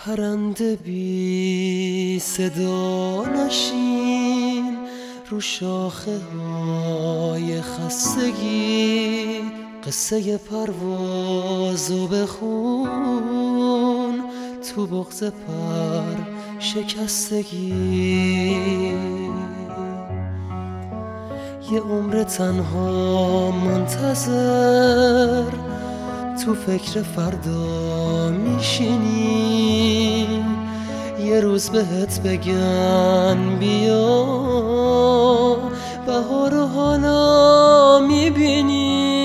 پرنده بی صدا نشین رو شاخه های خستگی، قصه پروازو بخون تو بغض پر شکستگی. یه عمر تنها منتظر تو فکر فردا میشینی، یه روز بهت بگن بیا بهارو حالا میبینی.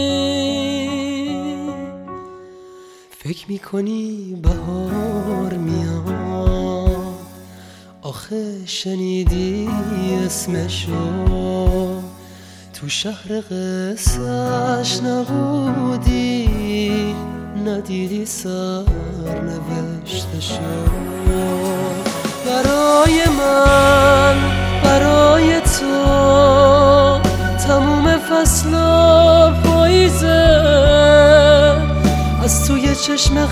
فکر میکنی بهار میاد، آخه شنیدی اسمشو؟ تو شهر قصه‌اش نبودی، ندیدی سرنوشتشو. برای من، برای تو، تموم فصلا پاییزه، از توی چشم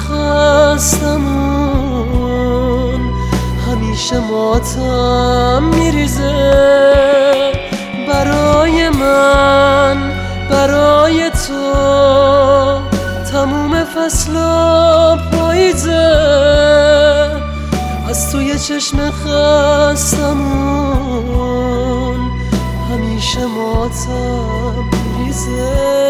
خستمون همیشه ماتم میریزه. برای من، برای تو، تموم فصلا پاییزه، از توی چشم خستمون همیشه ماتم میریزه.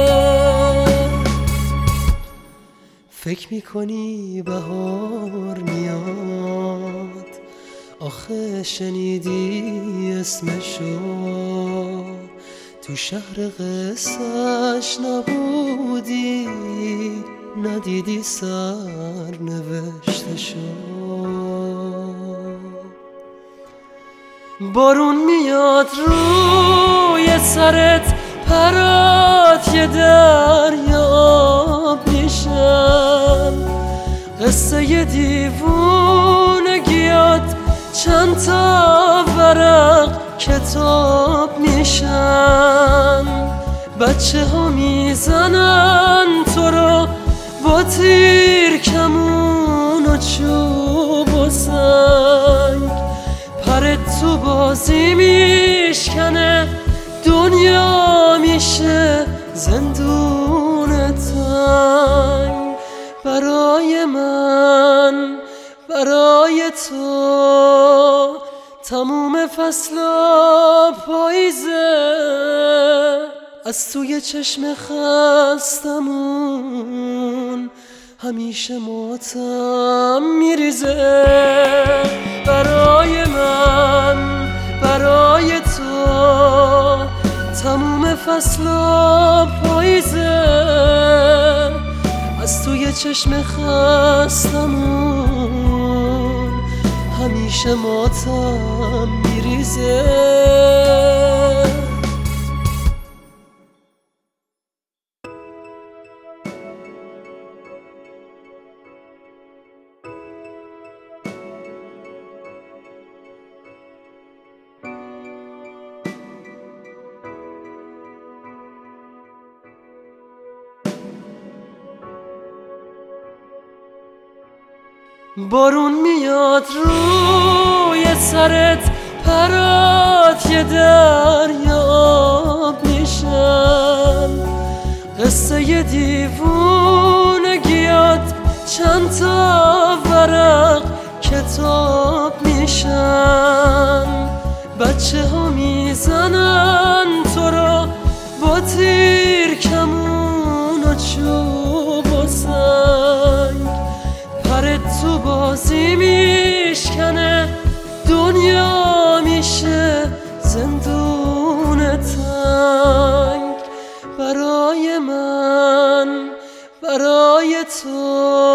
فکر میکنی بهار میاد، آخه شنیدی اسمشو؟ تو شهر قصه‌اش نبودی، ندیدی سرنوشتشو. بارون میاد روی سرت، پرات یه دریاب میشن، قصه دیوونگیات چند تا ورق کتاب میشن. بچه ها میزنن تو رو با تیر، کمون و چوب و سنگ، پرت تو بازی میشکنه، دنیا میشه زندون تنگ. برای من، برای تو، تموم فصلا پاییزه، از توی چشم خستمون همیشه ماتم میریزه. برای من، برای تو، تموم فصلا پاییزه، از توی چشم خستمون همیشه ماتم میریزه. بارون میاد روی سرت، پرات یه دریاب میشن، قصه دیوونگیات چند تا ورق کتاب میشن. بچه ها میزنن تو رو با تیر، کمون و چوب و سنگ، پرت تو بازی میشکنه، دنیا میشه زندون تنگ. برای من، برای تو،